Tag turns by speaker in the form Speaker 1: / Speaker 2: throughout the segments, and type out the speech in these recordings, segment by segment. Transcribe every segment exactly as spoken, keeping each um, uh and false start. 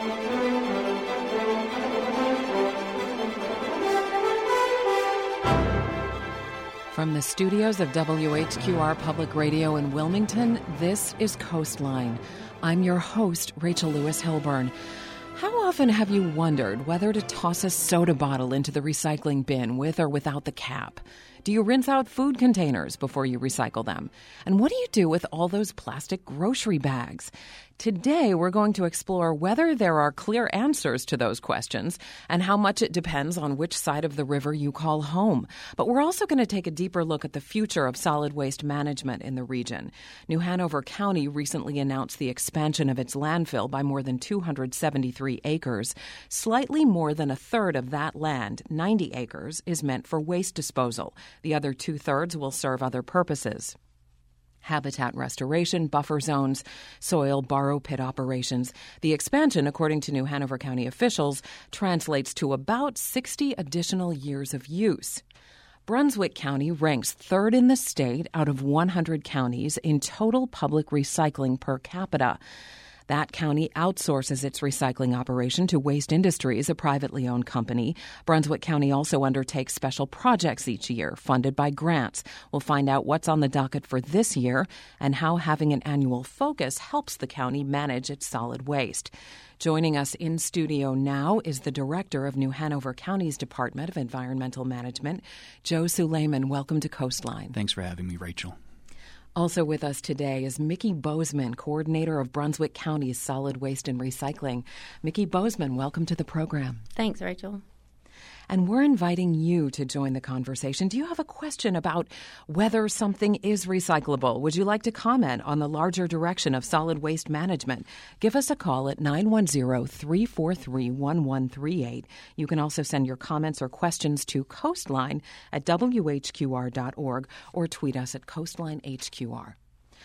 Speaker 1: From the studios of W H Q R Public Radio in Wilmington, this is Coastline. I'm your host, Rachel Lewis Hilburn. How often have you wondered whether to toss a soda bottle into the recycling bin with or without the cap? Do you rinse out food containers before you recycle them? And what do you do with all those plastic grocery bags? Today, we're going to explore whether there are clear answers to those questions and how much it depends on which side of the river you call home. But we're also going to take a deeper look at the future of solid waste management in the region. New Hanover County recently announced the expansion of its landfill by more than two hundred seventy-three acres. Slightly more than a third of that land, ninety acres, is meant for waste disposal. The other two-thirds will serve other purposes. Habitat restoration, buffer zones, soil borrow pit operations. The expansion, according to New Hanover County officials, translates to about sixty additional years of use. Brunswick County ranks third in the state out of one hundred counties in total public recycling per capita. That county outsources its recycling operation to Waste Industries, a privately owned company. Brunswick County also undertakes special projects each year, funded by grants. We'll find out what's on the docket for this year and how having an annual focus helps the county manage its solid waste. Joining us in studio now is the director of New Hanover County's Department of Environmental Management, Joe Suleiman. Welcome to Coastline.
Speaker 2: Thanks for having me, Rachel.
Speaker 1: Also with us today is Mickey Bozeman, coordinator of Brunswick County's Solid Waste and Recycling. Mickey Bozeman, welcome to the program.
Speaker 3: Thanks, Rachel.
Speaker 1: And we're inviting you to join the conversation. Do you have a question about whether something is recyclable? Would you like to comment on the larger direction of solid waste management? Give us a call at nine one zero, three four three, one one three eight. You can also send your comments or questions to Coastline at W H Q R dot org or tweet us at Coastline H Q R.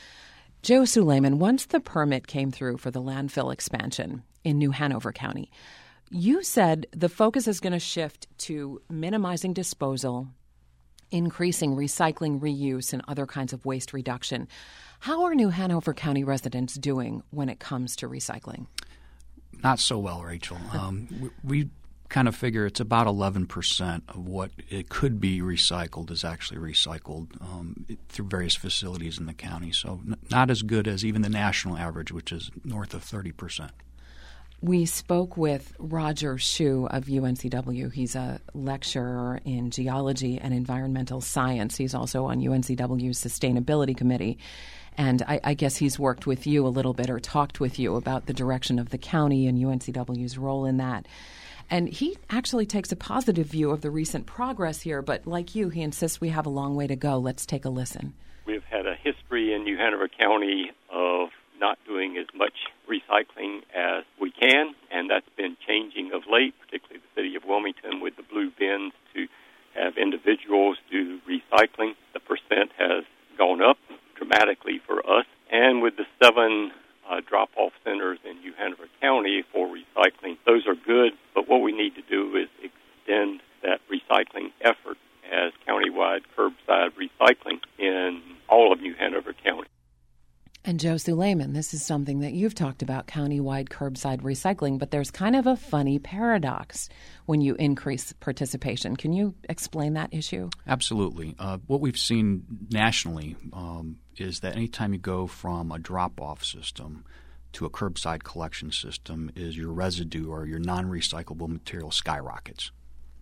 Speaker 1: Joe Suleiman, once the permit came through for the landfill expansion in New Hanover County, you said the focus is going to shift to minimizing disposal, increasing recycling, reuse, and other kinds of waste reduction. How are New Hanover County residents doing when it comes to recycling?
Speaker 2: Not so well, Rachel. Um, we, we kind of figure it's about eleven percent of what it could be recycled is actually recycled um, through various facilities in the county. So n- not as good as even the national average, which is north of thirty percent.
Speaker 1: We spoke with Roger Shu of U N C W. He's a lecturer in geology and environmental science. He's also on U N C W's Sustainability Committee. And I, I guess he's worked with you a little bit or talked with you about the direction of the county and U N C W's role in that. And he actually takes a positive view of the recent progress here. But like you, he insists we have a long way to go. Let's take a listen.
Speaker 4: We've had a history in New Hanover County of not doing as much recycling as we can, and that's been changing of late, particularly the city of Wilmington with the blue bins to have individuals do recycling. The percent has gone up dramatically for us, and with the seven uh, drop-off centers in New Hanover County for recycling, those are good, but what we need to do is extend that recycling effort as countywide curbside recycling in all of New Hanover County.
Speaker 1: And Joe Suleiman, this is something that you've talked about, countywide curbside recycling, but there's kind of a funny paradox when you increase participation. Can you explain that issue?
Speaker 2: Absolutely. Uh, what we've seen nationally um, is that anytime you go from a drop-off system to a curbside collection system is your residue or your non-recyclable material skyrockets.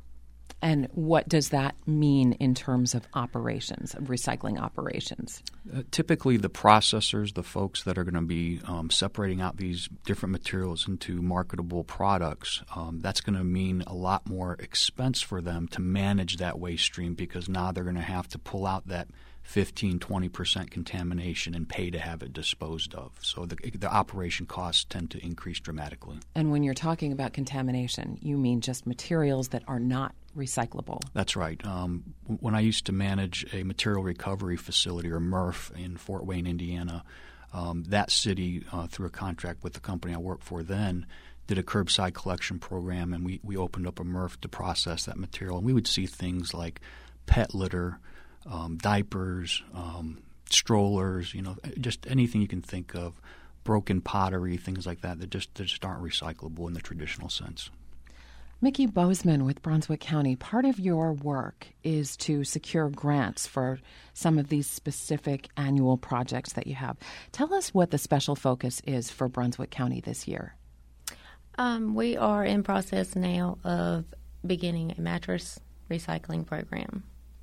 Speaker 1: And what does that mean in terms of operations, of recycling operations?
Speaker 2: Uh, typically, the processors, the folks that are going to be um, separating out these different materials into marketable products, um, that's going to mean a lot more expense for them to manage that waste stream because now they're going to have to pull out that fifteen, twenty percent contamination and pay to have it disposed of. So the, the operation costs tend to increase dramatically.
Speaker 1: And when you're talking about contamination, you mean just materials that are not recyclable?
Speaker 2: That's right. Um, when I used to manage a material recovery facility, or M R F, in Fort Wayne, Indiana, um, that city, uh, through a contract with the company I worked for then, did a curbside collection program, and we, we opened up a M R F to process that material. And we would see things like pet litter, um, diapers, um, strollers, you know, just anything you can think of, broken pottery, things like that, that just, that just aren't recyclable in the traditional sense.
Speaker 1: Mickey Bozeman with Brunswick County, part of your work is to secure grants for some of these specific annual projects that you have. Tell us what the special focus is for Brunswick County this year.
Speaker 3: Um, we are in process now of beginning a mattress recycling program.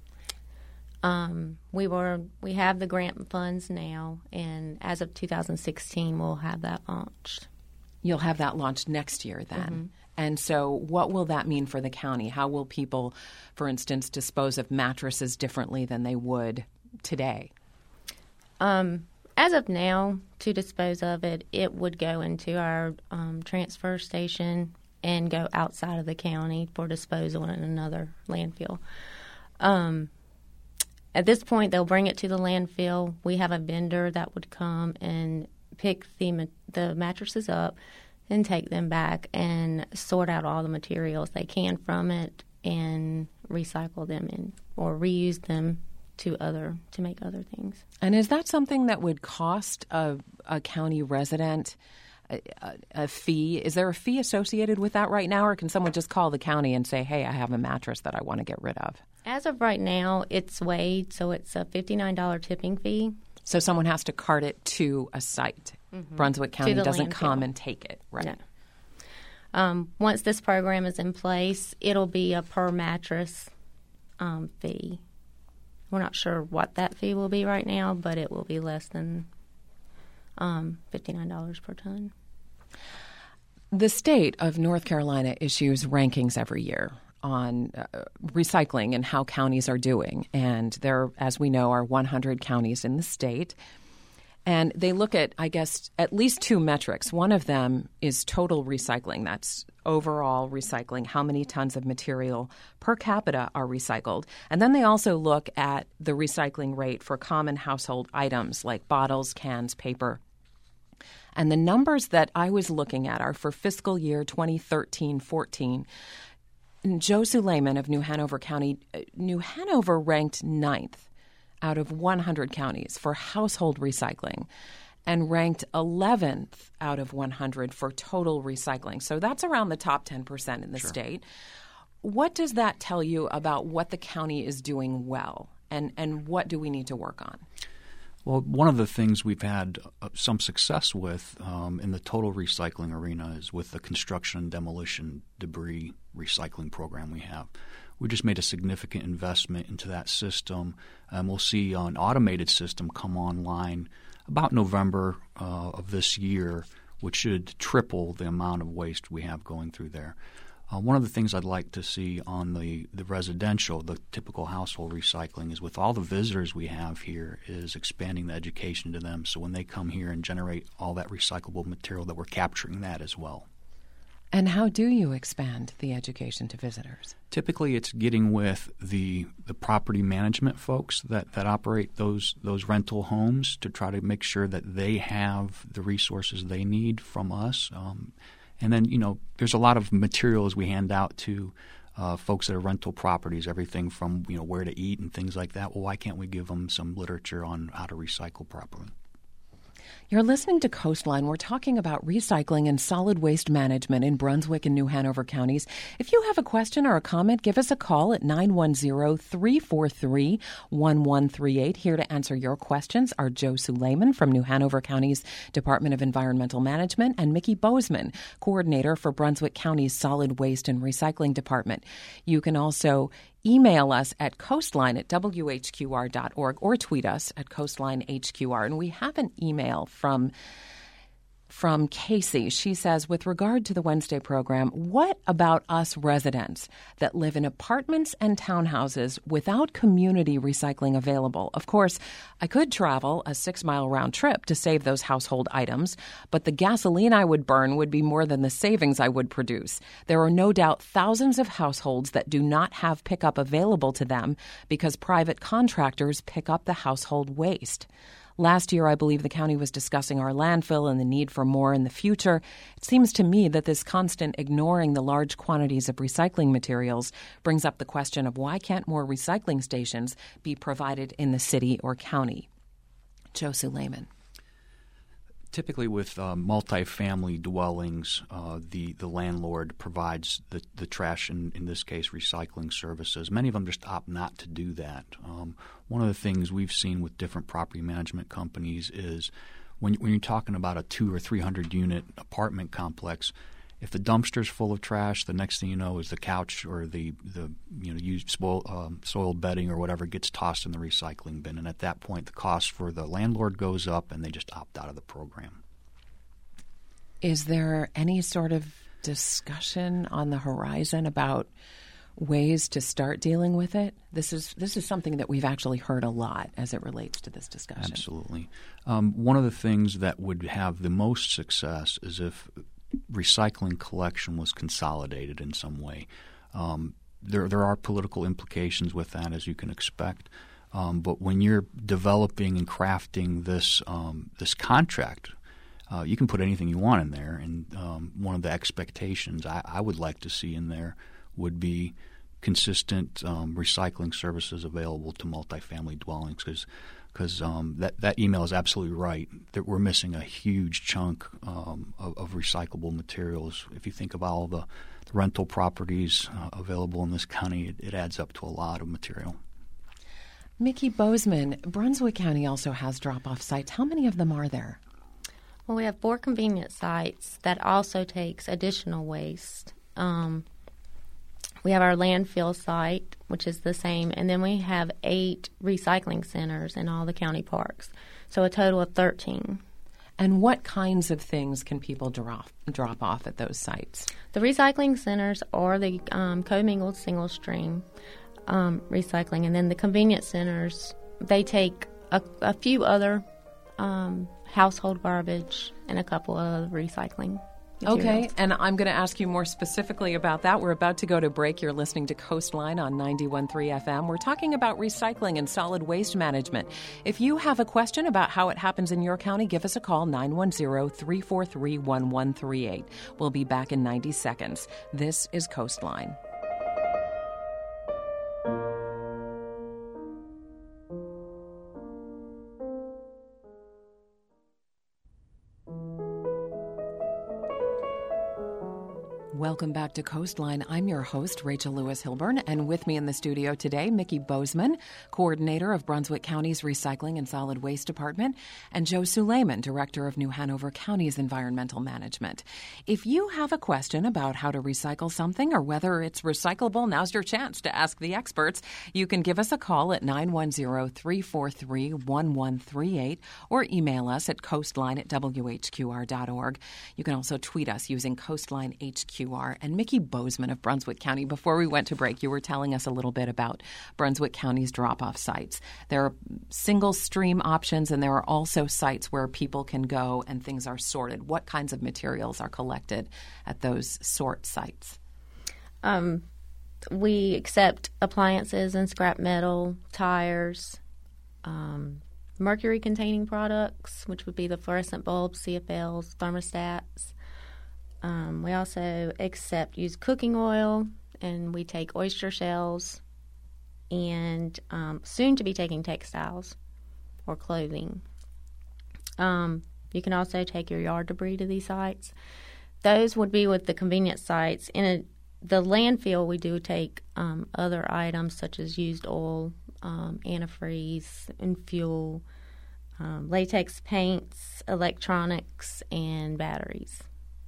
Speaker 3: Um, we were we have the grant funds now, and as of two thousand sixteen, we'll have that launched.
Speaker 1: You'll have that launched next year then. Mm-hmm. And so what will that mean for the county? How will people, for instance, dispose of mattresses differently than they would today?
Speaker 3: Um, as of now, to dispose of it, it would go into our um, transfer station and go outside of the county for disposal in another landfill. Um, at this point, they'll bring it to the landfill. We have a vendor that would come and pick the the mattresses up and take them back and sort out all the materials they can from it and recycle them in, or reuse them to other to make other things.
Speaker 1: And is that something that would cost a, a county resident a, a, a fee? Is there a fee associated with that right now, or can someone just call the county and say, hey, I have a mattress that I want to get rid of?
Speaker 3: As of right now, it's weighed, so it's a fifty-nine dollars tipping fee.
Speaker 1: So someone has to cart it to a site. Mm-hmm. Brunswick County doesn't
Speaker 3: landfill.
Speaker 1: come and take it, right?
Speaker 3: No. Um, once this program is in place, it'll be a per mattress um, fee. We're not sure what that fee will be right now, but it will be less than um, fifty-nine dollars per ton.
Speaker 1: The state of North Carolina issues rankings every year on uh, recycling and how counties are doing. And there, as we know, are one hundred counties in the state. And they look at, I guess, at least two metrics. One of them is total recycling. That's overall recycling, how many tons of material per capita are recycled. And then they also look at the recycling rate for common household items like bottles, cans, paper. And the numbers that I was looking at are for fiscal year twenty thirteen fourteen. Joe Suleiman of New Hanover County, New Hanover ranked ninth out of one hundred counties for household recycling and ranked eleventh out of one hundred for total recycling. So that's around the top ten percent in the
Speaker 2: Sure.
Speaker 1: state. What does that tell you about what the county is doing well, and, and what do we need to work on?
Speaker 2: Well, one of the things we've had uh, some success with um, in the total recycling arena is with the construction and demolition debris recycling program we have. We just made a significant investment into that system, and we'll see an automated system come online about November uh, of this year, which should triple the amount of waste we have going through there. Uh, one of the things I'd like to see on the, the residential, the typical household recycling, is with all the visitors we have here, is expanding the education to them. So when they come here and generate all that recyclable material, that we're capturing that as well.
Speaker 1: And how do you expand the education to visitors?
Speaker 2: Typically, it's getting with the the property management folks that, that operate those those rental homes to try to make sure that they have the resources they need from us. Um, and then, you know, there's a lot of materials we hand out to uh, folks that are rental properties, everything from, you know, where to eat and things like that. Well, why can't we give them some literature on how to recycle properly?
Speaker 1: You're listening to Coastline. We're talking about recycling and solid waste management in Brunswick and New Hanover counties. If you have a question or a comment, give us a call at nine one zero, three four three, one one three eight. Here to answer your questions are Joe Suleiman from New Hanover County's Department of Environmental Management and Mickey Bozeman, coordinator for Brunswick County's Solid Waste and Recycling Department. You can also email us at coastline at w h q r dot org or tweet us at coastline h q r. And we have an email from from Casey. She says, with regard to the Wednesday program, what about us residents that live in apartments and townhouses without community recycling available? Of course, I could travel a six-mile round trip to save those household items, but the gasoline I would burn would be more than the savings I would produce. There are no doubt thousands of households that do not have pickup available to them because private contractors pick up the household waste. Last year, I believe the county was discussing our landfill and the need for more in the future. It seems to me that this constant ignoring the large quantities of recycling materials brings up the question of why can't more recycling stations be provided in the city or county? Joe Suleiman.
Speaker 2: Typically with uh, multifamily dwellings, uh, the, the landlord provides the, the trash, in, in this case recycling services. Many of them just opt not to do that. Um, one of the things we've seen with different property management companies is when, when you're talking about a two or three hundred unit apartment complex, if the dumpster's full of trash, the next thing you know is the couch or the, the you know used spoil, um, soiled bedding or whatever gets tossed in the recycling bin. And at that point, the cost for the landlord goes up and they just opt out of the program.
Speaker 1: Is there any sort of discussion on the horizon about ways to start dealing with it? This is this is something that we've actually heard a lot as it relates to this discussion.
Speaker 2: Absolutely. Um, one of the things that would have the most success is if recycling collection was consolidated in some way. Um, there there are political implications with that, as you can expect. Um, but when you're developing and crafting this um, this contract, uh, you can put anything you want in there. And um, one of the expectations I, I would like to see in there would be consistent um, recycling services available to multifamily dwellings, because because um, that, that email is absolutely right, that we're missing a huge chunk um, of, of recyclable materials. If you think about all the, the rental properties uh, available in this county, it, it adds up to a lot of material.
Speaker 1: Mickey Bozeman, Brunswick County also has drop-off sites. How many of them are there?
Speaker 3: Well, we have four convenience sites that also takes additional waste. Um, We have our landfill site, which is the same, and then we have eight recycling centers in all the county parks, so a total of thirteen.
Speaker 1: And what kinds of things can people drop drop off at those sites?
Speaker 3: The recycling centers are the um, commingled single stream um, recycling, and then the convenience centers, they take a, a few other um, household garbage and a couple of recycling. Materials.
Speaker 1: Okay, and I'm going to ask you more specifically about that. We're about to go to break. You're listening to Coastline on ninety-one point three F M. We're talking about recycling and solid waste management. If you have a question about how it happens in your county, give us a call, nine one zero, three four three, one one three eight. We'll be back in ninety seconds. This is Coastline. Welcome back to Coastline. I'm your host, Rachel Lewis Hilburn, and with me in the studio today, Mickey Bozeman, coordinator of Brunswick County's Recycling and Solid Waste Department, and Joe Suleiman, director of New Hanover County's Environmental Management. If you have a question about how to recycle something or whether it's recyclable, now's your chance to ask the experts. You can give us a call at nine one zero, three four three, one one three eight or email us at coastline at w h q r dot org. You can also tweet us using Coastline H Q R. And Mickey Bozeman of Brunswick County, before we went to break, you were telling us a little bit about Brunswick County's drop-off sites. There are single stream options, and there are also sites where people can go and things are sorted. What kinds of materials are collected at those sort sites?
Speaker 3: Um, we accept appliances and scrap metal, tires, um, mercury-containing products, which would be the fluorescent bulbs, C F Ls, thermostats. Um, we also accept used cooking oil, and we take oyster shells, and um, soon to be taking textiles or clothing. Um, you can also take your yard debris to these sites. Those would be with the convenience sites. In a, the landfill, we do take um, other items such as used oil, um, antifreeze, and fuel, um, latex paints, electronics, and batteries.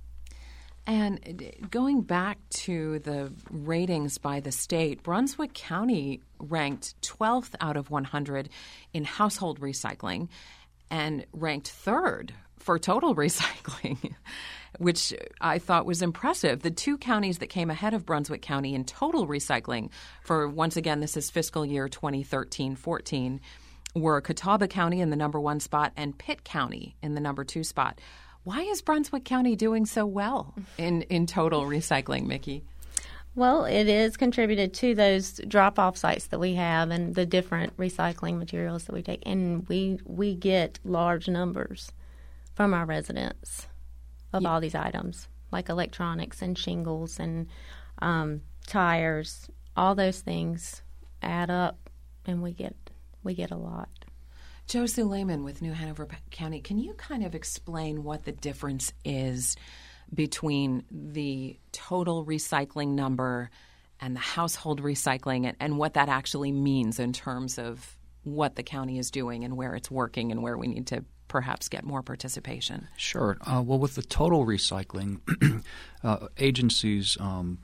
Speaker 1: And going back to the ratings by the state, Brunswick County ranked twelfth out of one hundred in household recycling and ranked third for total recycling, which I thought was impressive. The two counties that came ahead of Brunswick County in total recycling for, once again, this is fiscal year twenty thirteen fourteen, were Catawba County in the number one spot and Pitt County in the number two spot. Why is Brunswick County doing so well in, in total recycling, Mickey?
Speaker 3: Well, it is contributed to those drop-off sites that we have and the different recycling materials that we take. And we we get large numbers from our residents of yeah. all these items, like electronics and shingles and um, tires. All those things add up, and we get we get a lot.
Speaker 1: Joe Suleiman with New Hanover County, can you kind of explain what the difference is between the total recycling number and the household recycling, and, and what that actually means in terms of what the county is doing and where it's working and where we need to perhaps get more participation?
Speaker 2: Sure. Uh, well, with the total recycling, uh, agencies um,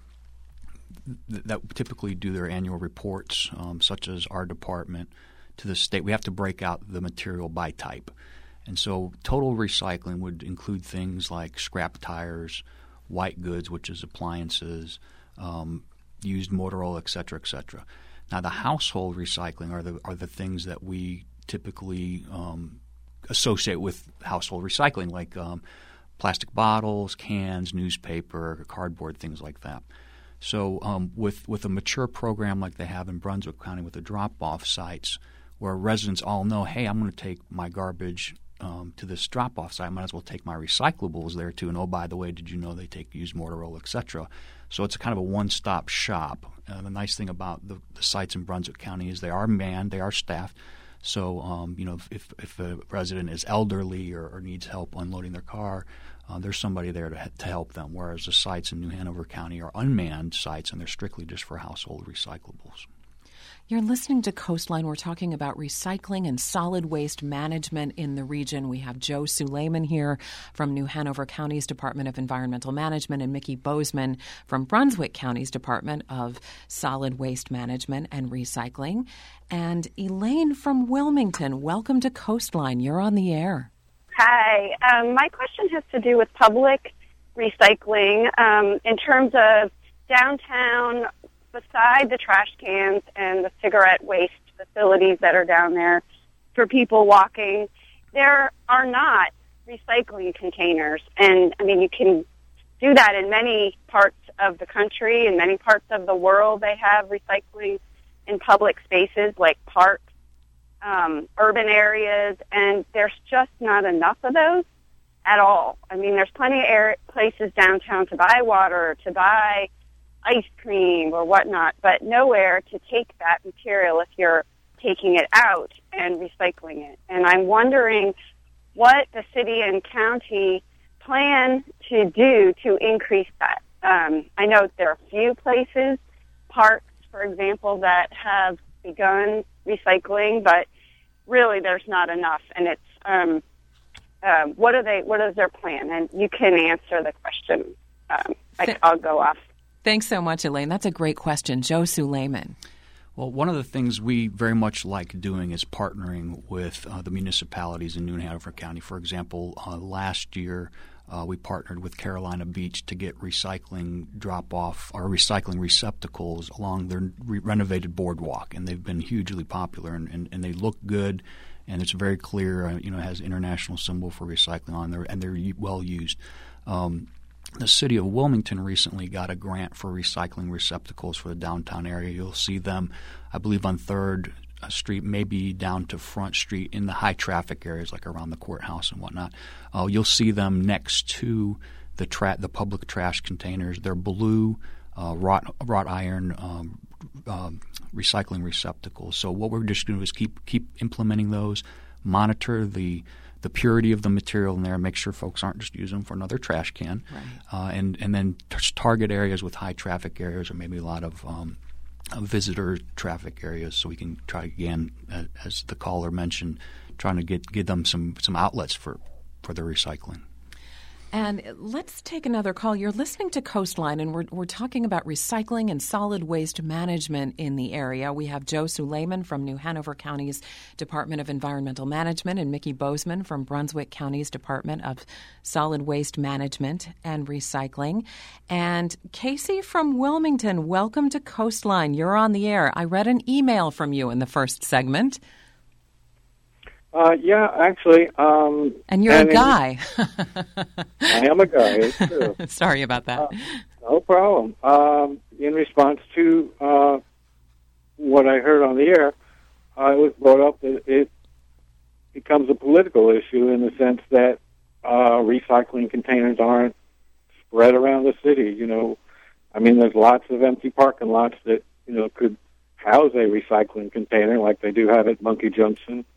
Speaker 2: th- that typically do their annual reports, um, such as our department, to the state, we have to break out the material by type. And so total recycling would include things like scrap tires, white goods, which is appliances, um, used motor oil, et cetera, et cetera. Now, the household recycling are the are the things that we typically um, associate with household recycling, like um, plastic bottles, cans, newspaper, cardboard, things like that. So um, with, with a mature program like they have in Brunswick County with the drop-off sites, where residents all know, hey, I'm going to take my garbage um, to this drop-off site. I might as well take my recyclables there too. And oh, by the way, did you know they take used motor oil, et cetera? So it's a kind of a one-stop shop. Uh, the nice thing about the, the sites in Brunswick County is they are manned, they are staffed. So, um, you know, if, if a resident is elderly or, or needs help unloading their car, uh, there's somebody there to, to help them, whereas the sites in New Hanover County are unmanned sites, and they're strictly just for household recyclables.
Speaker 1: You're listening to Coastline. We're talking about recycling and solid waste management in the region. We have Joe Suleiman here from New Hanover County's Department of Environmental Management and Mickey Bozeman from Brunswick County's Department of Solid Waste Management and Recycling. And Elaine from Wilmington, welcome to Coastline. You're on the air.
Speaker 5: Hi. Um, my question has to do with public recycling um, in terms of downtown. Beside the trash cans and the cigarette waste facilities that are down there for people walking, there are not recycling containers. And, I mean, you can do that in many parts of the country. In many parts of the world, they have recycling in public spaces like parks, um, urban areas, and there's just not enough of those at all. I mean, there's plenty of air- places downtown to buy water, to buy ice cream or whatnot, but nowhere to take that material if you're taking it out and recycling it. And I'm wondering what the city and county plan to do to increase that. Um, I know there are a few places, parks, for example, that have begun recycling, but really there's not enough. And it's um, uh, what are they? What is their plan? And you can answer the question. Um, I, I'll go off.
Speaker 1: Thanks so much, Elaine. That's a great question. Joe Suleiman.
Speaker 2: Well, one of the things we very much like doing is partnering with uh, the municipalities in New Hanover County. For example, uh, last year uh, we partnered with Carolina Beach to get recycling drop-off or recycling receptacles along their re- renovated boardwalk, and they've been hugely popular, and, and, and they look good, and it's very clear. Uh, you know, it has international symbol for recycling on there, and they're well used. Um, The city of Wilmington recently got a grant for recycling receptacles for the downtown area. You'll see them, I believe, on third Street, maybe down to Front Street in the high traffic areas like around the courthouse and whatnot. Uh, you'll see them next to the tra- the public trash containers. They're blue uh, wrought, wrought iron um, um, recycling receptacles. So what we're just going to do is keep keep implementing those, monitor the the purity of the material in there, make sure folks aren't just using them for another trash can,
Speaker 1: right.
Speaker 2: uh, and and then t- target areas with high traffic areas or maybe a lot of um, uh, visitor traffic areas, so we can try again, uh, as the caller mentioned, trying to get give them some some outlets for for their recycling.
Speaker 1: And let's take another call. You're listening to Coastline, and we're we're talking about recycling and solid waste management in the area. We have Joe Suleiman from New Hanover County's Department of Environmental Management and Mickey Bozeman from Brunswick County's Department of Solid Waste Management and Recycling. And Casey from Wilmington, welcome to Coastline. You're on the air. I read an email from you in the first segment.
Speaker 6: Uh, yeah, actually. Um,
Speaker 1: and you're and a guy.
Speaker 6: I am a guy, it's true.
Speaker 1: Sorry about that.
Speaker 6: Uh, no problem. Um, in response to uh, what I heard on the air, uh, it was brought up that it becomes a political issue in the sense that uh, recycling containers aren't spread around the city. You know, I mean, there's lots of empty parking lots that, you know, could house a recycling container like they do have at Monkey Junction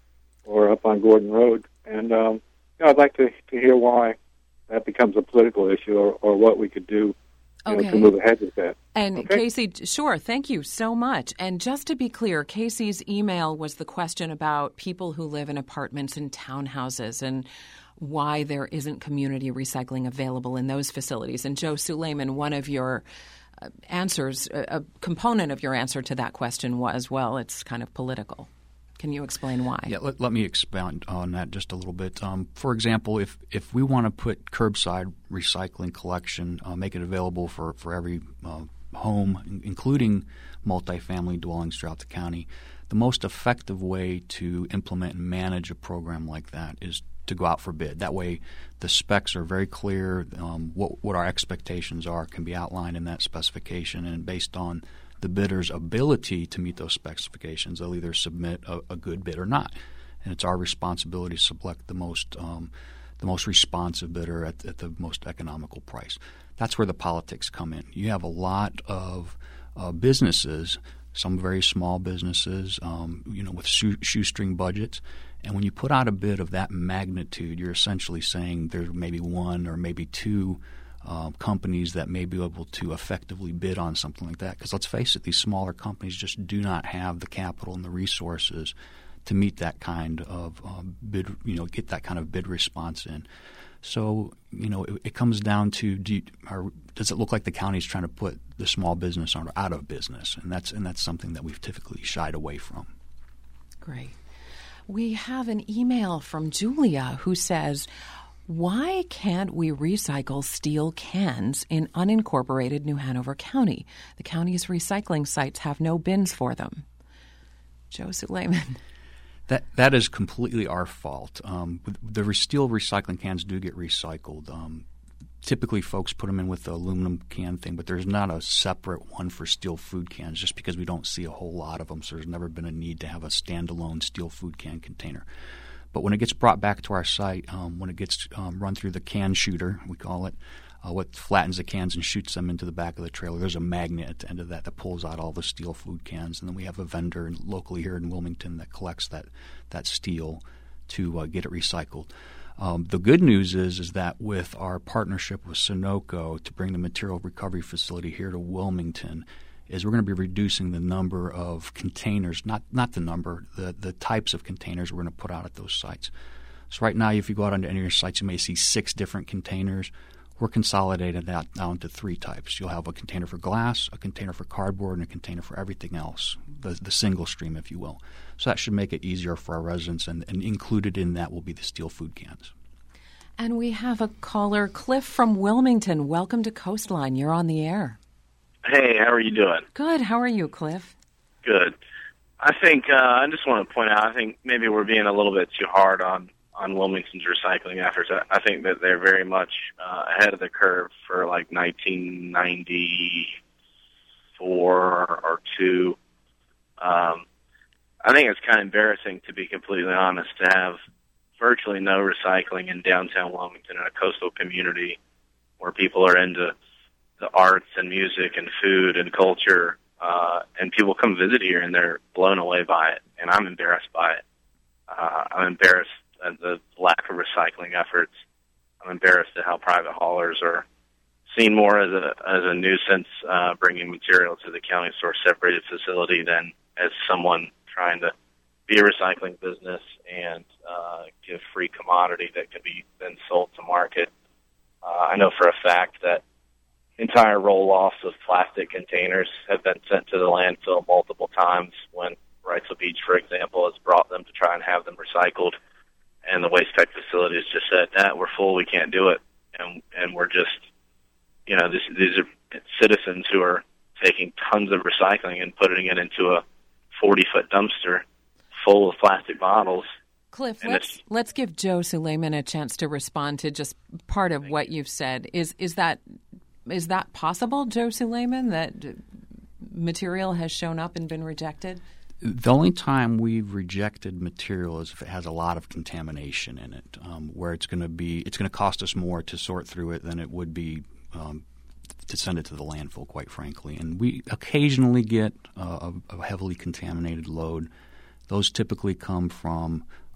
Speaker 6: or up on Gordon Road. And um, you know, I'd like to, to hear why that becomes a political issue, or, or what we could do you
Speaker 1: okay.
Speaker 6: know, to move ahead with that.
Speaker 1: And
Speaker 6: okay?
Speaker 1: Casey, sure, thank you so much. And just to be clear, Casey's email was the question about people who live in apartments and townhouses and why there isn't community recycling available in those facilities. And Joe Suleiman, one of your uh, answers, a, a component of your answer to that question was, well, it's kind of political. Can you explain why?
Speaker 2: Yeah, let, let me expound on that just a little bit. Um, for example, if, if we want to put curbside recycling collection, uh, make it available for, for every uh, home, including multifamily dwellings throughout the county, the most effective way to implement and manage a program like that is to go out for bid. That way the specs are very clear. Um, what, what our expectations are can be outlined in that specification, and based on the bidder's ability to meet those specifications, they'll either submit a, a good bid or not. And it's our responsibility to select the most um, the most responsive bidder at, at the most economical price. That's where the politics come in. You have a lot of uh, businesses, some very small businesses, um, you know, with shoe, shoestring budgets. And when you put out a bid of that magnitude, you're essentially saying there's maybe one or maybe two Uh, companies that may be able to effectively bid on something like that. Because let's face it, these smaller companies just do not have the capital and the resources to meet that kind of uh, bid, you know, get that kind of bid response in. So, you know, it, it comes down to do you, are, does it look like the county is trying to put the small business owner out of business? And that's and that's something that we've typically shied away from.
Speaker 1: Great. We have an email from Julia who says, why can't we recycle steel cans in unincorporated New Hanover County? The county's recycling sites have no bins for them. Joe Suleiman.
Speaker 2: That that is completely our fault. Um, the steel recycling cans do get recycled. Um, typically, folks put them in with the aluminum can thing, but there's not a separate one for steel food cans just because we don't see a whole lot of them, so there's never been a need to have a standalone steel food can container. But when it gets brought back to our site, um, when it gets um, run through the can shooter, we call it, uh, what flattens the cans and shoots them into the back of the trailer, there's a magnet at the end of that that pulls out all the steel food cans. And then we have a vendor locally here in Wilmington that collects that, that steel to uh, get it recycled. Um, the good news is is that with our partnership with Sunoco to bring the material recovery facility here to Wilmington, is we're going to be reducing the number of containers, not not the number, the, the types of containers we're going to put out at those sites. So right now, if you go out onto any of your sites, you may see six different containers. We're consolidating that down to three types. You'll have a container for glass, a container for cardboard, and a container for everything else, the, the single stream, if you will. So that should make it easier for our residents, and, and included in that will be the steel food cans.
Speaker 1: And we have a caller, Cliff from Wilmington. Welcome to Coastline. You're on the air.
Speaker 7: Hey, how are you doing?
Speaker 1: Good. How are you, Cliff?
Speaker 7: Good. I think uh, I just want to point out, I think maybe we're being a little bit too hard on, on Wilmington's recycling efforts. I, I think that they're very much uh, ahead of the curve for like nineteen ninety-four or, or two. Um, I think it's kind of embarrassing, to be completely honest, to have virtually no recycling in downtown Wilmington, in a coastal community where people are into the arts and music and food and culture, uh, and people come visit here and they're blown away by it, and I'm embarrassed by it. Uh, I'm embarrassed at the lack of recycling efforts. I'm embarrassed at how private haulers are seen more as a as a nuisance, uh, bringing material to the county source separated facility than as someone trying to be a recycling business and uh, give free commodity that can be then sold to market. Uh, I know for a fact that entire roll-offs of plastic containers have been sent to the landfill multiple times when Wrightsville Beach, for example, has brought them to try and have them recycled. And the waste tech facility has just said, nah, we're full, we can't do it. And and we're just, you know, this, these are citizens who are taking tons of recycling and putting it into a forty-foot dumpster full of plastic bottles.
Speaker 1: Cliff, let's let's give Joe Suleiman a chance to respond to just part of what you've said. Is is that is that possible, Joe Suleiman, that material has shown up and been rejected?
Speaker 2: The only time we've rejected material is if it has a lot of contamination in it, um, where it's going to be it's going to cost us more to sort through it than it would be um, to send it to the landfill, quite frankly. And we occasionally get uh, a, a heavily contaminated load. Those typically come from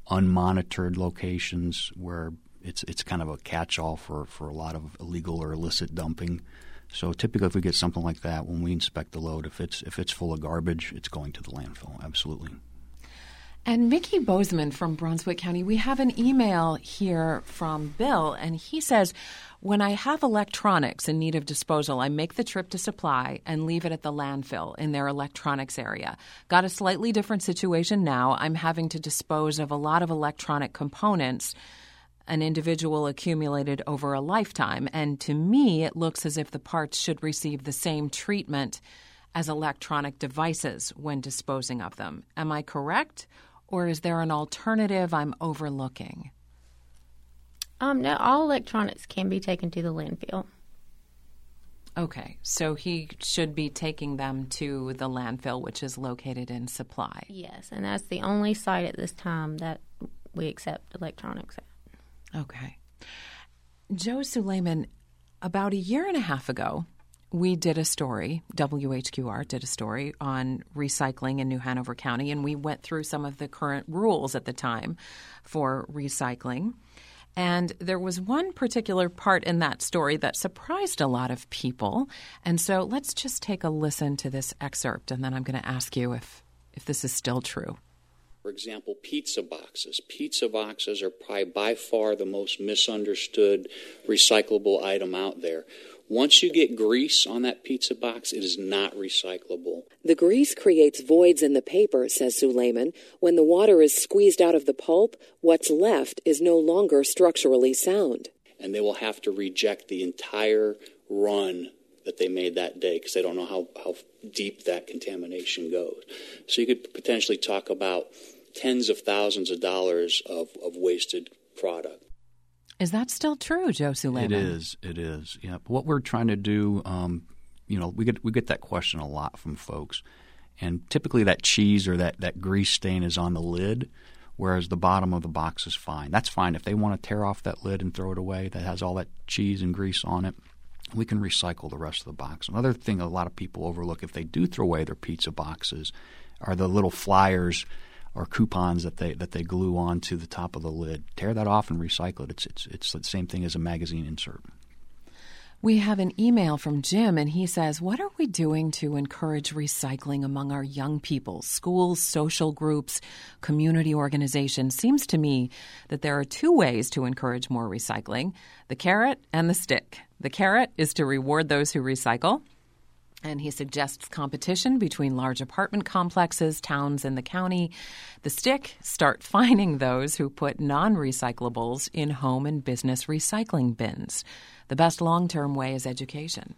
Speaker 2: unmonitored locations where it's it's kind of a catch-all for, for a lot of illegal or illicit dumping. So typically if we get something like that, when we inspect the load, if it's if it's full of garbage, it's going to the landfill, absolutely.
Speaker 1: And Mickey Bozeman from Brunswick County, we have an email here from Bill, and he says, when I have electronics in need of disposal, I make the trip to Supply and leave it at the landfill in their electronics area. Got a slightly different situation now. I'm having to dispose of a lot of electronic components an individual accumulated over a lifetime, and to me, it looks as if the parts should receive the same treatment as electronic devices when disposing of them. Am I correct? Or is there an alternative I'm overlooking?
Speaker 3: Um, no, all electronics can be taken to the landfill.
Speaker 1: Okay, so he should be taking them to the landfill, which is located in Supply.
Speaker 3: Yes, and that's the only site at this time that we accept electronics at.
Speaker 1: Okay. Joe Suleiman, about a year and a half ago, we did a story, W H Q R did a story on recycling in New Hanover County, and we went through some of the current rules at the time for recycling. And there was one particular part in that story that surprised a lot of people. And so let's just take a listen to this excerpt, and then I'm going to ask you if, if this is still true.
Speaker 8: For example, pizza boxes. Pizza boxes are probably by far the most misunderstood recyclable item out there. Once you get grease on that pizza box, it is not recyclable.
Speaker 9: The grease creates voids in the paper, says Suleiman. When the water is squeezed out of the pulp, what's left is no longer structurally sound.
Speaker 8: And they will have to reject the entire run that they made that day because they don't know how, how deep that contamination goes. So you could potentially talk about tens of thousands of dollars of, of wasted product.
Speaker 1: Is that still true, Joe Suleiman?
Speaker 2: It is. It is. Yeah. But what we're trying to do, um, you know, we get we get that question a lot from folks, and typically that cheese or that, that grease stain is on the lid, whereas the bottom of the box is fine. That's fine if they want to tear off that lid and throw it away. That has all that cheese and grease on it. We can recycle the rest of the box. Another thing a lot of people overlook if they do throw away their pizza boxes are the little flyers or coupons that they that they glue onto the top of the lid. Tear that off and recycle it. It's it's it's the same thing as a magazine insert.
Speaker 1: We have an email from Jim, and he says, what are we doing to encourage recycling among our young people? Schools, social groups, community organizations. Seems to me that there are two ways to encourage more recycling, the carrot and the stick. The carrot is to reward those who recycle. And he suggests competition between large apartment complexes, towns, and the county. The stick, start fining those who put non-recyclables in home and business recycling bins. The best long-term way is education.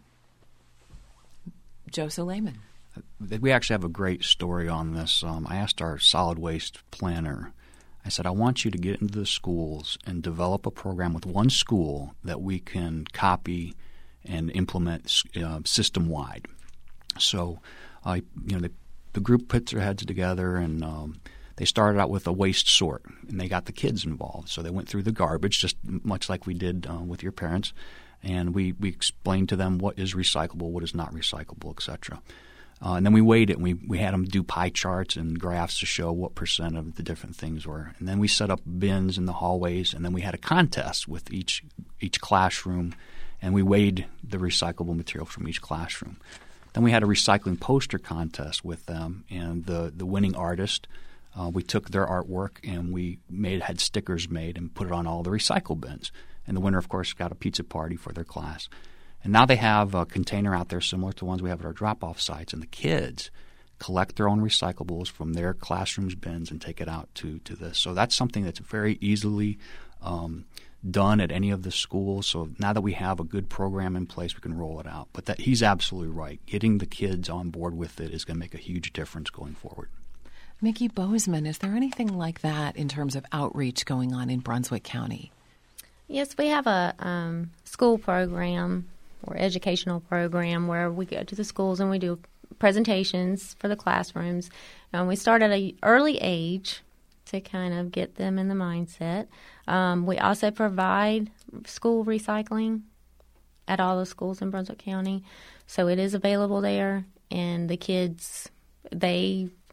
Speaker 1: Joe Suleiman.
Speaker 2: We actually have a great story on this. Um, I asked our solid waste planner, I said, I want you to get into the schools and develop a program with one school that we can copy and implement uh, system-wide. So, uh, you know, the, the group puts their heads together, and um, they started out with a waste sort, and they got the kids involved. So they went through the garbage, just much like we did uh, with your parents, and we, we explained to them what is recyclable, what is not recyclable, et cetera. Uh, and then we weighed it, and we, we had them do pie charts and graphs to show what percent of the different things were. And then we set up bins in the hallways, and then we had a contest with each each classroom, and we weighed the recyclable material from each classroom. Then we had a recycling poster contest with them, and the, the winning artist, uh, we took their artwork and we made had stickers made and put it on all the recycle bins. And the winner, of course, got a pizza party for their class. And now they have a container out there similar to the ones we have at our drop-off sites, and the kids collect their own recyclables from their classrooms' bins and take it out to, to this. So that's something that's very easily um, done at any of the schools. So now that we have a good program in place, we can roll it out. But that he's absolutely right. Getting the kids on board with it is going to make a huge difference going forward.
Speaker 1: Mickey Bozeman, is there anything like that in terms of outreach going on in Brunswick County?
Speaker 3: Yes, we have a um, school program or educational program where we go to the schools and we do presentations for the classrooms. And we start at an early age to kind of get them in the mindset. Um, we also provide school recycling at all the schools in Brunswick County. So it is available there, and the kids, they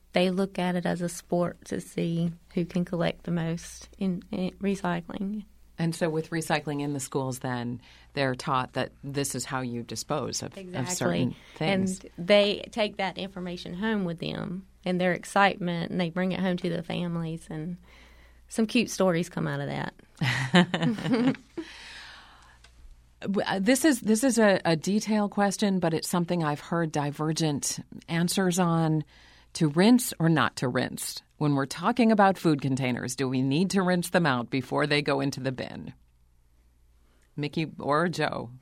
Speaker 3: they look at it as a sport to see who can collect the most in, in recycling.
Speaker 1: And so with recycling in the schools, then, they're taught that this is how you dispose of,
Speaker 3: exactly.
Speaker 1: of certain things.
Speaker 3: And they take that information home with them and their excitement, and they bring it home to the families, and some cute stories come out of that.
Speaker 1: This is this is a, a detailed question, but it's something I've heard divergent answers on. To rinse or not to rinse? When we're talking about food containers, do we need to rinse them out before they go into the bin? Mickey or Joe?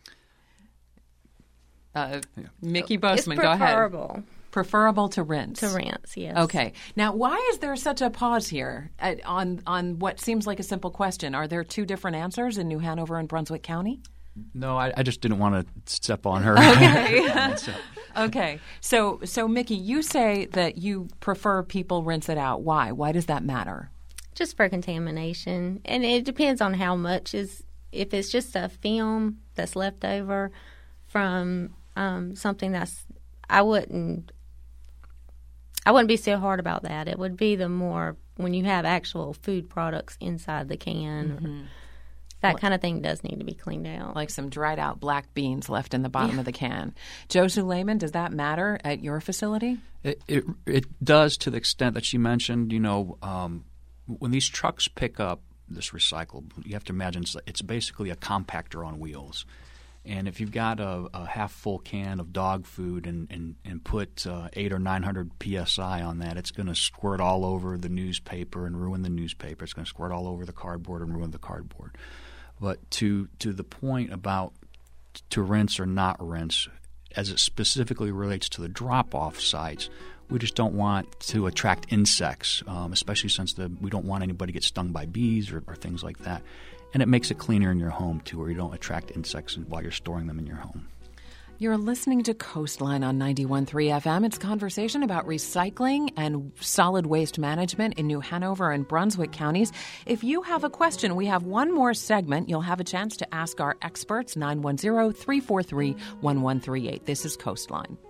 Speaker 1: Uh, yeah. Mickey Bozeman, go ahead.
Speaker 3: Preferable.
Speaker 1: Preferable to rinse.
Speaker 3: To rinse, yes.
Speaker 1: Okay. Now, why is there such a pause here at, on on what seems like a simple question? Are there two different answers in New Hanover and Brunswick County?
Speaker 2: No, I, I just didn't want to step on her.
Speaker 1: Okay. Okay. So, so Mickey, you say that you prefer people rinse it out. Why? Why does that matter?
Speaker 3: Just for contamination. And it depends on how much is, if it's just a film that's left over from um, something that's, I wouldn't, I wouldn't be so hard about that. It would be the more when you have actual food products inside the can. Mm-hmm. That kind of thing does need to be cleaned out.
Speaker 1: Like some dried out black beans left in the bottom yeah. of the can. Joe Suleiman, does that matter at your facility?
Speaker 2: It, it it does, to the extent that she mentioned. You know, um, when these trucks pick up this recycled, you have to imagine it's, it's basically a compactor on wheels. And if you've got a, a half full can of dog food and, and, and put uh, eight or nine hundred P S I on that, it's going to squirt all over the newspaper and ruin the newspaper. It's going to squirt all over the cardboard and ruin the cardboard. But to to the point about to rinse or not rinse, as it specifically relates to the drop-off sites, we just don't want to attract insects, um, especially since the, we don't want anybody to get stung by bees or, or things like that. And it makes it cleaner in your home, too, where you don't attract insects while you're storing them in your home.
Speaker 1: You're listening to Coastline on ninety-one point three F M. It's conversation about recycling and solid waste management in New Hanover and Brunswick counties. If you have a question, we have one more segment. You'll have a chance to ask our experts, nine one zero, three four three, one one three eight. This is Coastline.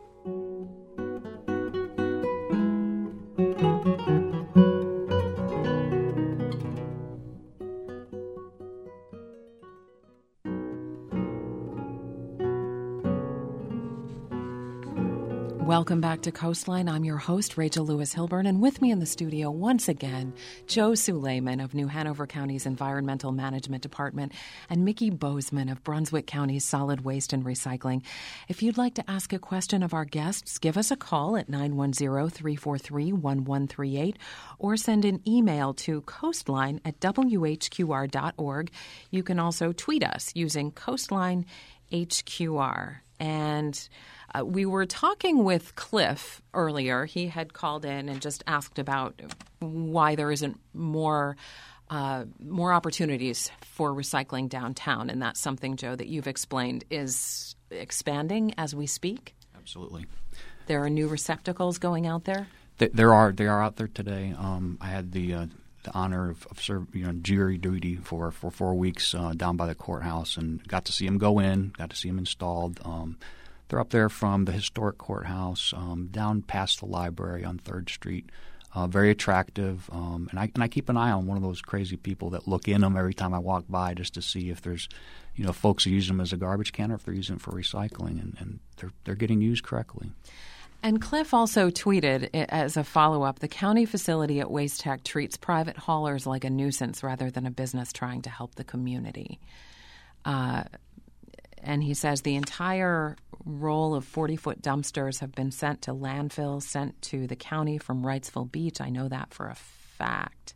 Speaker 1: Welcome back to Coastline. I'm your host, Rachel Lewis Hilburn, and with me in the studio once again, Joe Suleiman of New Hanover County's Environmental Management Department and Mickey Bozeman of Brunswick County's Solid Waste and Recycling. If you'd like to ask a question of our guests, give us a call at nine one zero, three four three, one one three eight or send an email to coastline at w h q r dot org. You can also tweet us using Coastline H Q R. And Uh, we were talking with Cliff earlier. He had called in and just asked about why there isn't more uh, more opportunities for recycling downtown. And that's something, Joe, that you've explained is expanding as we speak?
Speaker 2: Absolutely.
Speaker 1: There are new receptacles going out there?
Speaker 2: Th- there are. They are out there today. Um, I had the uh, the honor of, of serve, you know, jury duty for, for four weeks uh, down by the courthouse and got to see them go in, got to see them installed. Um They're up there from the historic courthouse um, down past the library on third Street. Uh, very attractive, um, and I and I keep an eye on one of those crazy people that look in them every time I walk by just to see if there's, you know, folks who use them as a garbage can or if they're using it for recycling, and, and they're they're getting used correctly.
Speaker 1: And Cliff also tweeted as a follow-up, the county facility at Waste Tech treats private haulers like a nuisance rather than a business trying to help the community. Uh, and he says the entire roll of forty-foot dumpsters have been sent to landfills, sent to the county from Wrightsville Beach. I know that for a fact.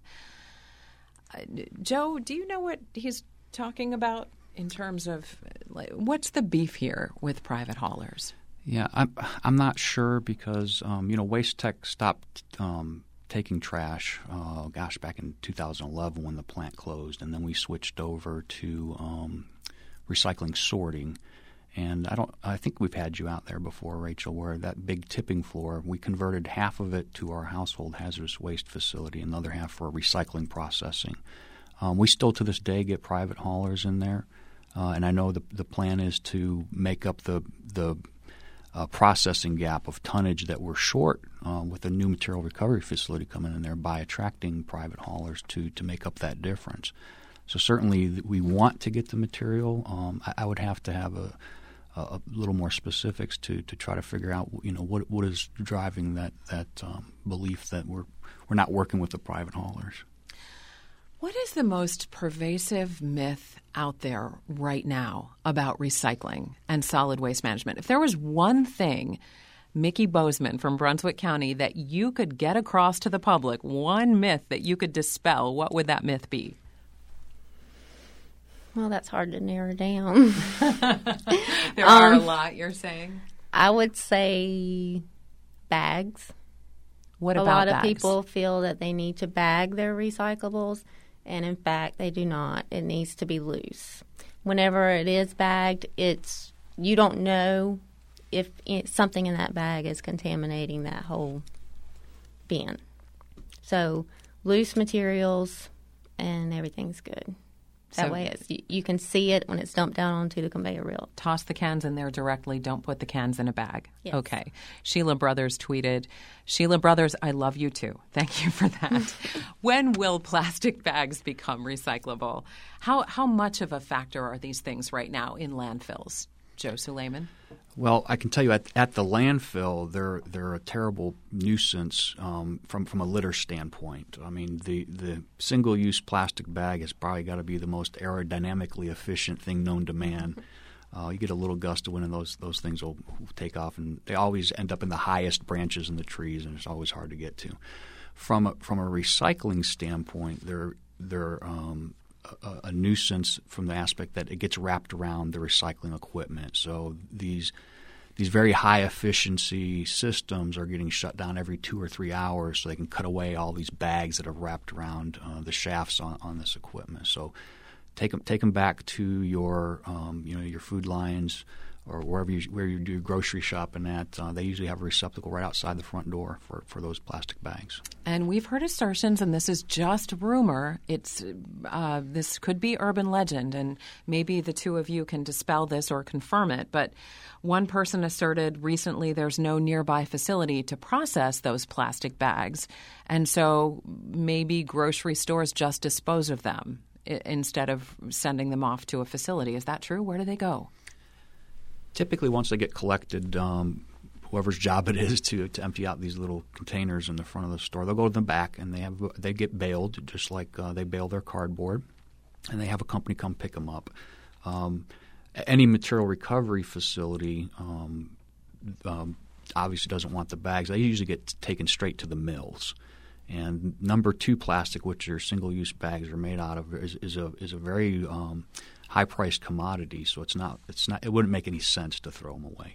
Speaker 1: Uh, Joe, do you know what he's talking about in terms of like, what's the beef here with private haulers?
Speaker 2: Yeah, I'm, I'm not sure because, um, you know, Waste Tech stopped um, taking trash, uh, gosh, back in two thousand eleven when the plant closed, and then we switched over to um, recycling sorting. And I don't. I think we've had you out there before, Rachel, where that big tipping floor, we converted half of it to our household hazardous waste facility and the other half for recycling processing. Um, we still to this day get private haulers in there, uh, and I know the the plan is to make up the the uh, processing gap of tonnage that we're short uh, with a new material recovery facility coming in there by attracting private haulers to to make up that difference. So certainly we want to get the material. Um, I, I would have to have a, a little more specifics to, to try to figure out, you know, what what is driving that that um, belief that we're we're not working with the private haulers.
Speaker 1: What is the most pervasive myth out there right now about recycling and solid waste management? If there was one thing, Mickey Bozeman from Brunswick County, that you could get across to the public, one myth that you could dispel, what would that myth be?
Speaker 3: Well, that's hard to narrow down.
Speaker 1: There are um, a lot, you're saying?
Speaker 3: I would say bags.
Speaker 1: What
Speaker 3: a
Speaker 1: about
Speaker 3: lot
Speaker 1: bags?
Speaker 3: of people feel that they need to bag their recyclables, and in fact, they do not. It needs to be loose. Whenever it is bagged, it's you don't know if it, something in that bag is contaminating that whole bin. So loose materials, and everything's good. That so, way it's, you, you can see it when it's dumped down onto the conveyor belt.
Speaker 1: Toss the cans in there directly. Don't put the cans in a bag.
Speaker 3: Yes.
Speaker 1: Okay. Sheila Brothers tweeted, Sheila Brothers, I love you too. Thank you for that. When will plastic bags become recyclable? How how much of a factor are these things right now in landfills? Joe Suleiman?
Speaker 2: Well, I can tell you at, at the landfill, they're they're a terrible nuisance um, from from a litter standpoint. I mean, the, the single-use plastic bag has probably got to be the most aerodynamically efficient thing known to man. Uh, you get a little gust of wind, and those those things will take off, and they always end up in the highest branches in the trees, and it's always hard to get to. From a, from a recycling standpoint, they're they're um, A, a nuisance from the aspect that it gets wrapped around the recycling equipment. So these these very high efficiency systems are getting shut down every two or three hours so they can cut away all these bags that are wrapped around uh, the shafts on, on this equipment. So take them take them back to your um, you know your Food Lions or wherever you where you do grocery shopping at. Uh, they usually have a receptacle right outside the front door for, for those plastic bags.
Speaker 1: And we've heard assertions, and this is just rumor. It's uh, this could be urban legend, and maybe the two of you can dispel this or confirm it. But one person asserted recently there's no nearby facility to process those plastic bags, and so maybe grocery stores just dispose of them I- instead of sending them off to a facility. Is that true? Where do they go?
Speaker 2: Typically, once they get collected, um, whoever's job it is to, to empty out these little containers in the front of the store, they'll go to the back and they have they get baled just like uh, they bale their cardboard, and they have a company come pick them up. Um, any material recovery facility um, um, obviously doesn't want the bags. They usually get taken straight to the mills. And number two plastic, which are single-use bags are made out of, is, is a is a very um, high-priced commodity. So it's not it's not it wouldn't make any sense to throw them away.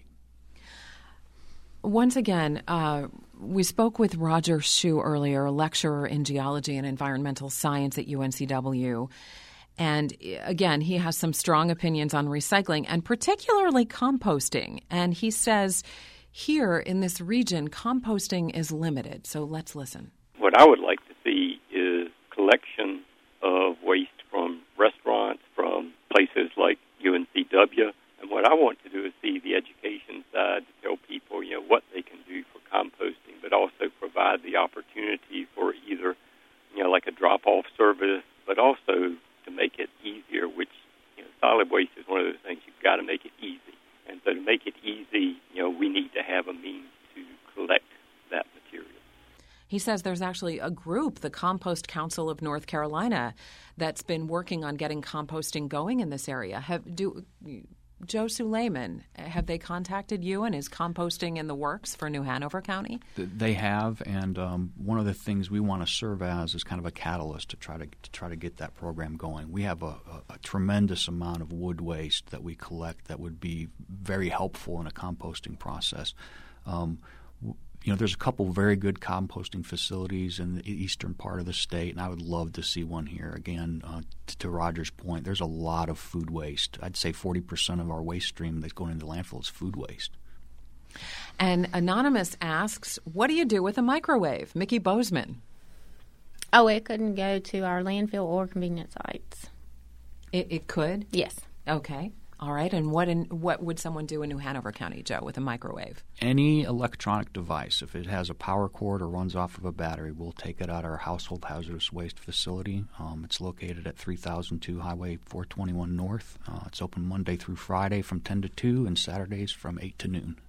Speaker 1: Once again, uh, we spoke with Roger Hsu earlier, a lecturer in geology and environmental science at U N C W. And again, he has some strong opinions on recycling and particularly composting. And he says here in this region, composting is limited. So let's listen.
Speaker 4: What I would like to see is collection of waste from restaurants, from places like U N C W. And what I want to do is see the education side to tell people, you know, what they can do for composting, but also provide the opportunity for either, you know, like a drop-off service, but also to make it easier, which, you know, solid waste is one of those things you've got to make it easy. And so to make it easy, you know, we need to have a means to collect that material.
Speaker 1: He says there's actually a group, the Compost Council of North Carolina, that's been working on getting composting going in this area. Have do Joe Suleiman, have they contacted you, and is composting in the works for New Hanover County?
Speaker 2: They have, and um, one of the things we want to serve as is kind of a catalyst to try to, to try to get that program going. We have a, a, a tremendous amount of wood waste that we collect that would be very helpful in a composting process. Um, You know, there's a couple very good composting facilities in the eastern part of the state, and I would love to see one here. Again, uh, to, to Roger's point, there's a lot of food waste. I'd say forty percent of our waste stream that's going into landfill is food waste.
Speaker 1: And Anonymous asks, what do you do with a microwave? Mickey Bozeman.
Speaker 3: Oh, it couldn't go to our landfill or convenience sites.
Speaker 1: It, it could?
Speaker 3: Yes.
Speaker 1: Okay. All right, and what in, what would someone do in New Hanover County, Joe, with a microwave?
Speaker 2: Any electronic device, if it has a power cord or runs off of a battery, we'll take it out of our household hazardous waste facility. Um, it's located at three thousand two Highway four twenty-one North. Uh, it's open Monday through Friday from ten to two and Saturdays from eight to noon.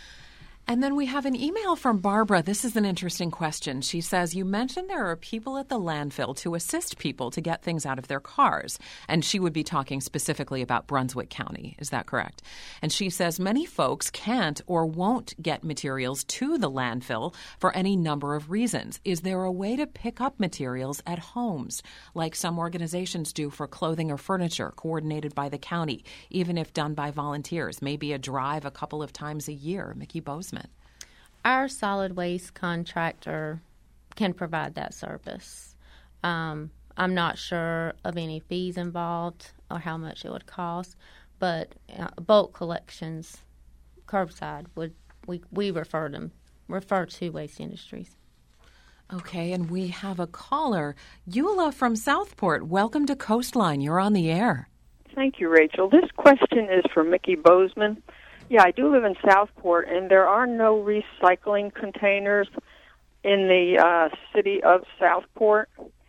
Speaker 1: And then we have an email from Barbara. This is an interesting question. She says, you mentioned there are people at the landfill to assist people to get things out of their cars. And she would be talking specifically about Brunswick County. Is that correct? And she says many folks can't or won't get materials to the landfill for any number of reasons. Is there a way to pick up materials at homes, like some organizations do for clothing or furniture, coordinated by the county, even if done by volunteers? Maybe a drive a couple of times a year. Mickey Bozeman.
Speaker 3: Our solid waste contractor can provide that service. Um, I'm not sure of any fees involved or how much it would cost, but uh, bulk collections, curbside, would we, we refer them refer to Waste Industries.
Speaker 1: Okay, and we have a caller, Eula from Southport. Welcome to Coastline. You're on the air.
Speaker 10: Thank you, Rachel. This question is for Mickey Bozeman. Yeah, I do live in Southport, and there are no recycling containers in the uh, city of Southport.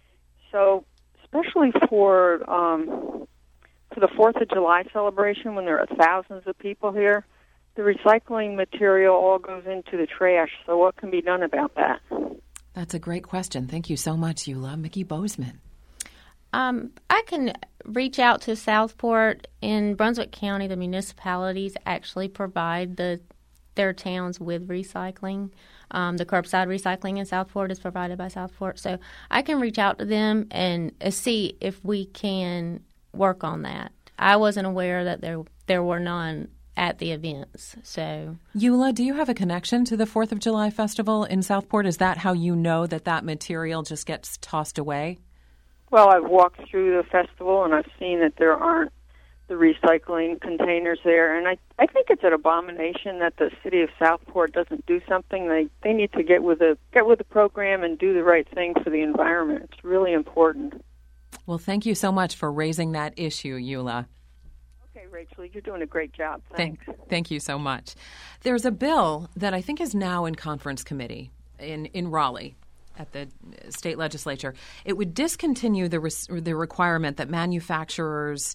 Speaker 10: So, especially for um, for the Fourth of July celebration, when there are thousands of people here, the recycling material all goes into the trash. So, what can be done about that?
Speaker 1: That's a great question. Thank you so much, Eula. Mickey Bozeman.
Speaker 3: Um, I can reach out to Southport. In Brunswick County, the municipalities actually provide the their towns with recycling. Um, the curbside recycling in Southport is provided by Southport. So I can reach out to them and uh, see if we can work on that. I wasn't aware that there there were none at the events. So,
Speaker 1: Eula, do you have a connection to the Fourth of July festival in Southport? Is that how you know that that material just gets tossed away?
Speaker 10: Well, I've walked through the festival, and I've seen that there aren't the recycling containers there. And I, I think it's an abomination that the city of Southport doesn't do something. They they need to get with the get with the program and do the right thing for the environment. It's really important.
Speaker 1: Well, thank you so much for raising that issue, Eula.
Speaker 10: Okay, Rachel, you're doing a great job. Thanks.
Speaker 1: Thank, thank you so much. There's a bill that I think is now in conference committee in, in Raleigh at the state legislature. It would discontinue the res- the requirement that manufacturers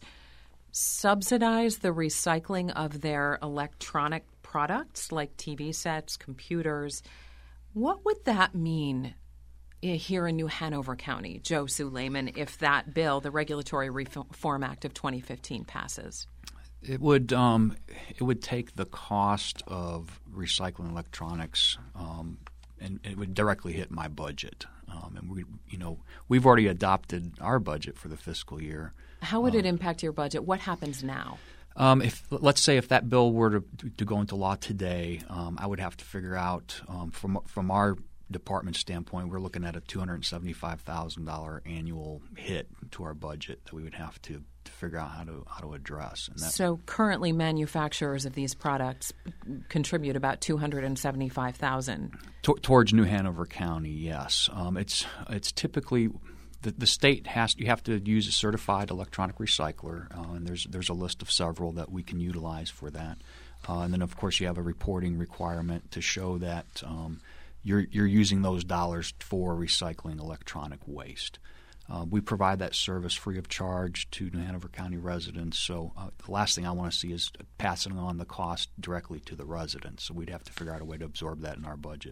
Speaker 1: subsidize the recycling of their electronic products like T V sets, computers. What would that mean here in New Hanover County, Joe Suleiman, if that bill, the Regulatory Reform Act of twenty fifteen, passes?
Speaker 2: It would um, it would take the cost of recycling electronics um, and it would directly hit my budget. Um, and we, you know, we've already adopted our budget for the fiscal year.
Speaker 1: How would
Speaker 2: um,
Speaker 1: it impact your budget? What happens now?
Speaker 2: Um, if let's say if that bill were to, to go into law today, um, I would have to figure out um, from from our department standpoint, we're looking at a two hundred seventy-five thousand dollars annual hit to our budget that we would have to, to figure out how to how to address. And that,
Speaker 1: so currently manufacturers of these products contribute about two hundred seventy-five thousand dollars.
Speaker 2: To, towards New Hanover County, yes. Um, it's it's typically the, the state has you have to use a certified electronic recycler, uh, and there's there's a list of several that we can utilize for that. Uh, and then of course you have a reporting requirement to show that um, You're, you're using those dollars for recycling electronic waste. Uh, we provide that service free of charge to New Hanover County residents. So uh, the last thing I want to see is passing on the cost directly to the residents. So we'd have to figure out a way to absorb that in our budget.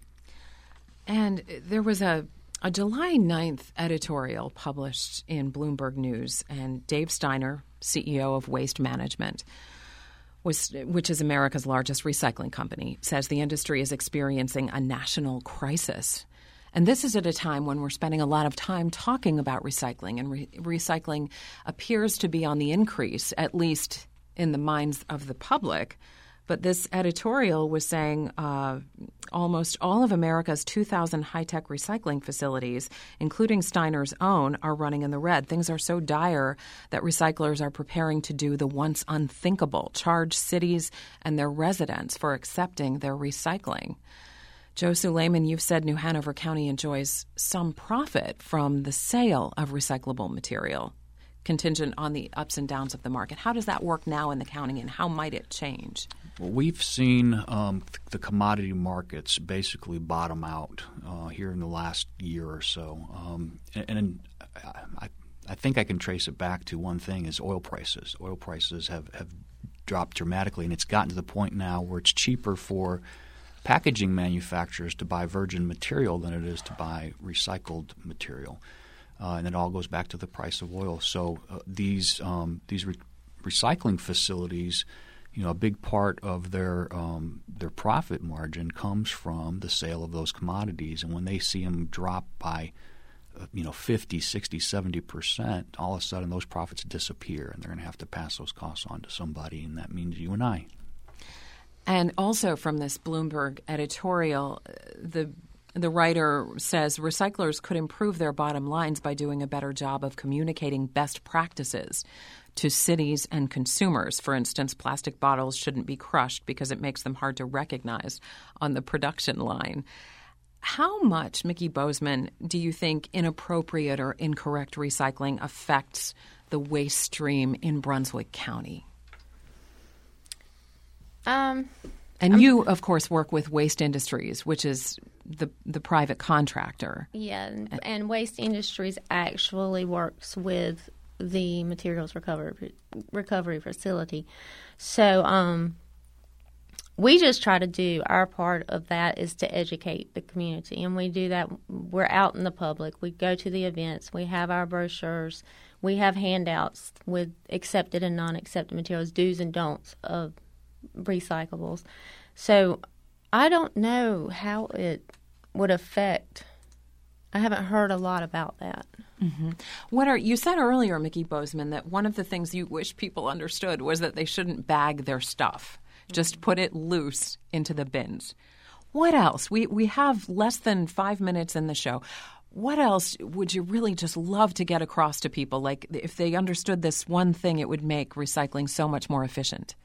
Speaker 1: And there was a, a July ninth editorial published in Bloomberg News, and Dave Steiner, C E O of Waste Management, Was, which is America's largest recycling company, says the industry is experiencing a national crisis. And this is at a time when we're spending a lot of time talking about recycling, and re- recycling appears to be on the increase, at least in the minds of the public. But this editorial was saying uh, almost all of America's two thousand high-tech recycling facilities, including Steiner's own, are running in the red. Things are so dire that recyclers are preparing to do the once unthinkable, charge cities and their residents for accepting their recycling. Joe Suleiman, you've said New Hanover County enjoys some profit from the sale of recyclable material. contingent on the ups and downs of the market. How does that work now in the county, and how might it change?
Speaker 2: Well, we've seen um, the commodity markets basically bottom out uh, here in the last year or so. Um, and and I, I think I can trace it back to one thing is oil prices. Oil prices have, have dropped dramatically, and it's gotten to the point now where it's cheaper for packaging manufacturers to buy virgin material than it is to buy recycled material. Uh, and it all goes back to the price of oil. So uh, these um, these re- recycling facilities, you know, a big part of their um, their profit margin comes from the sale of those commodities. And when they see them drop by, uh, you know, fifty, sixty, seventy percent, all of a sudden those profits disappear, and they're going to have to pass those costs on to somebody, and that means you and I.
Speaker 1: And also from this Bloomberg editorial, the The writer says recyclers could improve their bottom lines by doing a better job of communicating best practices to cities and consumers. For instance, plastic bottles shouldn't be crushed because it makes them hard to recognize on the production line. How much, Mickey Bozeman, do you think inappropriate or incorrect recycling affects the waste stream in Brunswick County?
Speaker 3: Um.
Speaker 1: And you, of course, work with Waste Industries, which is the the private contractor.
Speaker 3: Yeah, and, and Waste Industries actually works with the materials recovery recovery facility. So um, we just try to do our part of that is to educate the community, and we do that. We're out in the public. We go to the events. We have our brochures. We have handouts with accepted and non-accepted materials, do's and don'ts of recyclables. So I don't know how it would affect. I haven't heard a lot about that.
Speaker 1: Mm-hmm. What are you said earlier, Mickey Bozeman, that one of the things you wish people understood was that they shouldn't bag their stuff. Just put it loose into the bins. What else? We we have less than five minutes in the show. What else would you really just love to get across to people? Like if they understood this one thing, it would make recycling so much more efficient.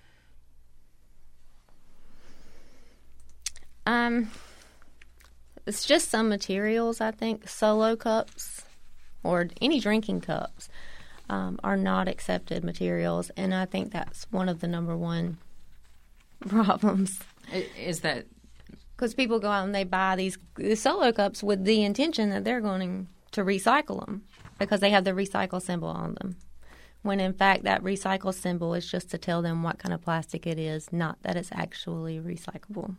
Speaker 3: Um, it's just some materials, I think. Solo cups or any drinking cups um, are not accepted materials, and I think that's one of the number one problems.
Speaker 1: Is that
Speaker 3: because people go out and they buy these Solo cups with the intention that they're going to recycle them because they have the recycle symbol on them, when in fact that recycle symbol is just to tell them what kind of plastic it is, not that it's actually recyclable.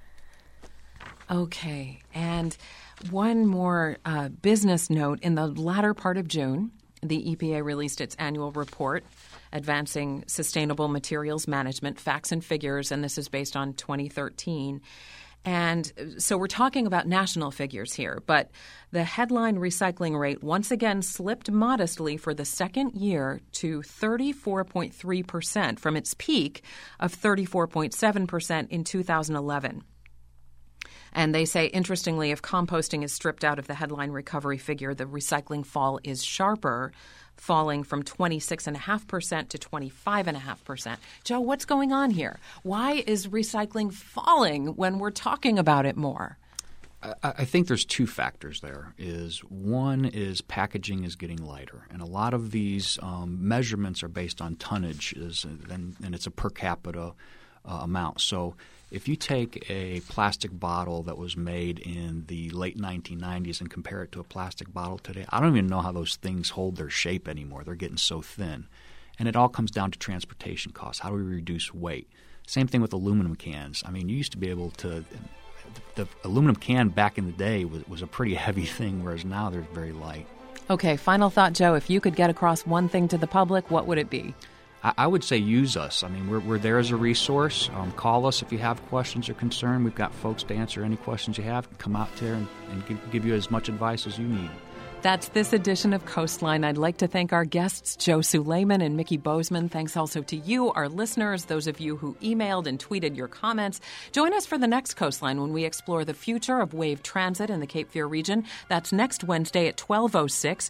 Speaker 1: Okay, and one more uh, business note. In the latter part of June, the E P A released its annual report, Advancing Sustainable Materials Management, Facts and Figures, and this is based on twenty thirteen. And so we're talking about national figures here, but the headline recycling rate once again slipped modestly for the second year to thirty-four point three percent from its peak of thirty-four point seven percent in two thousand eleven. And they say, interestingly, if composting is stripped out of the headline recovery figure, the recycling fall is sharper, falling from twenty-six point five percent to twenty-five point five percent. Joe, what's going on here? Why is recycling falling when we're talking about it more?
Speaker 2: I, I think there's two factors there. Is one is packaging is getting lighter, and a lot of these um, measurements are based on tonnage, is, and, and it's a per capita uh, amount. So if you take a plastic bottle that was made in the late nineteen nineties and compare it to a plastic bottle today, I don't even know how those things hold their shape anymore. They're getting so thin. And it all comes down to transportation costs. How do we reduce weight? Same thing with aluminum cans. I mean, you used to be able to – the aluminum can back in the day was, was a pretty heavy thing, whereas now they're very light.
Speaker 1: Okay, final thought, Joe. If you could get across one thing to the public, what would it be?
Speaker 2: I would say use us. I mean, we're, we're there as a resource. Um, call us if you have questions or concern. We've got folks to answer any questions you have. Come out there and, and give, give you as much advice as you need.
Speaker 1: That's this edition of Coastline. I'd like to thank our guests, Joe Suleiman and Mickey Bozeman. Thanks also to you, our listeners, those of you who emailed and tweeted your comments. Join us for the next Coastline when we explore the future of wave transit in the Cape Fear region. That's next Wednesday at twelve oh six.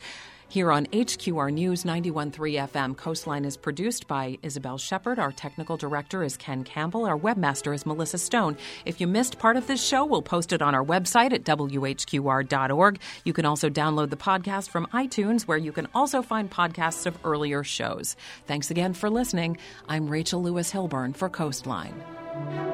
Speaker 1: Here on H Q R News ninety-one point three F M, Coastline is produced by Isabel Shepard. Our technical director is Ken Campbell. Our webmaster is Melissa Stone. If you missed part of this show, we'll post it on our website at W H Q R dot org. You can also download the podcast from iTunes, where you can also find podcasts of earlier shows. Thanks again for listening. I'm Rachel Lewis Hilburn for Coastline.